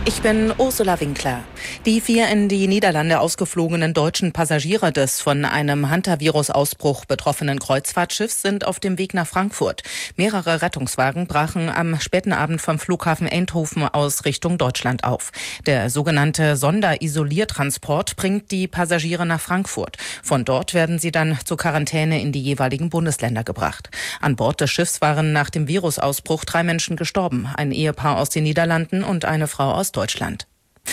Ich bin Ursula Winkler. Die 4 in die Niederlande ausgeflogenen deutschen Passagiere des von einem Hantavirus-Ausbruch betroffenen Kreuzfahrtschiffs sind auf dem Weg nach Frankfurt. Mehrere Rettungswagen brachen am späten Abend vom Flughafen Eindhoven aus Richtung Deutschland auf. Der sogenannte Sonderisoliertransport bringt die Passagiere nach Frankfurt. Von dort werden sie dann zur Quarantäne in die jeweiligen Bundesländer gebracht. An Bord des Schiffs waren nach dem Virusausbruch 3 Menschen gestorben. Ein Ehepaar aus den Niederlanden und eine Frau aus Deutschland.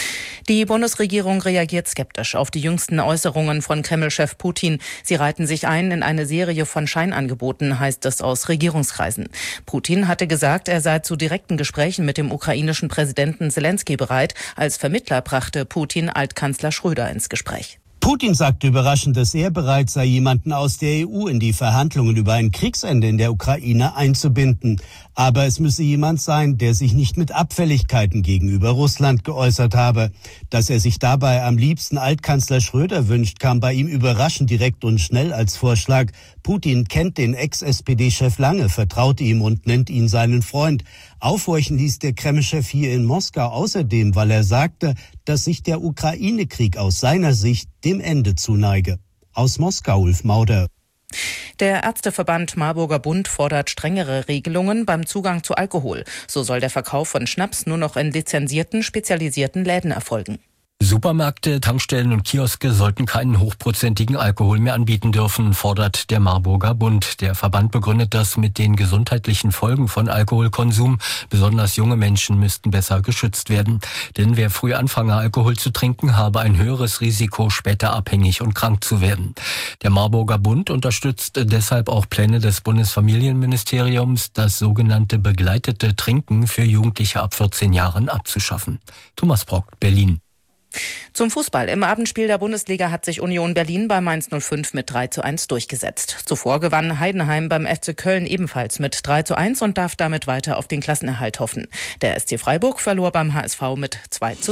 Die Bundesregierung reagiert skeptisch auf die jüngsten Äußerungen von Kreml-Chef Putin. Sie reihten sich ein in eine Serie von Scheinangeboten, heißt es aus Regierungskreisen. Putin hatte gesagt, er sei zu direkten Gesprächen mit dem ukrainischen Präsidenten Selenskyj bereit. Als Vermittler brachte Putin Altkanzler Schröder ins Gespräch. Putin sagte überraschend, dass er bereit sei, jemanden aus der EU in die Verhandlungen über ein Kriegsende in der Ukraine einzubinden. Aber es müsse jemand sein, der sich nicht mit Abfälligkeiten gegenüber Russland geäußert habe. Dass er sich dabei am liebsten Altkanzler Schröder wünscht, kam bei ihm überraschend direkt und schnell als Vorschlag. Putin kennt den Ex-SPD-Chef lange, vertraute ihm und nennt ihn seinen Freund. Aufhorchen ließ der Kreml-Chef hier in Moskau außerdem, weil er sagte, dass sich der Ukraine-Krieg aus seiner Sicht dem Ende zuneige. Aus Moskau, Ulf Mauder. Der Ärzteverband Marburger Bund fordert strengere Regelungen beim Zugang zu Alkohol. So soll der Verkauf von Schnaps nur noch in lizenzierten, spezialisierten Läden erfolgen. Supermärkte, Tankstellen und Kioske sollten keinen hochprozentigen Alkohol mehr anbieten dürfen, fordert der Marburger Bund. Der Verband begründet das mit den gesundheitlichen Folgen von Alkoholkonsum. Besonders junge Menschen müssten besser geschützt werden. Denn wer früh anfange, Alkohol zu trinken, habe ein höheres Risiko, später abhängig und krank zu werden. Der Marburger Bund unterstützt deshalb auch Pläne des Bundesfamilienministeriums, das sogenannte begleitete Trinken für Jugendliche ab 14 Jahren abzuschaffen. Thomas Brock, Berlin. Zum Fußball. Im Abendspiel der Bundesliga hat sich Union Berlin bei Mainz 05 mit 3:1 durchgesetzt. Zuvor gewann Heidenheim beim FC Köln ebenfalls mit 3:1 und darf damit weiter auf den Klassenerhalt hoffen. Der SC Freiburg verlor beim HSV mit 2:0.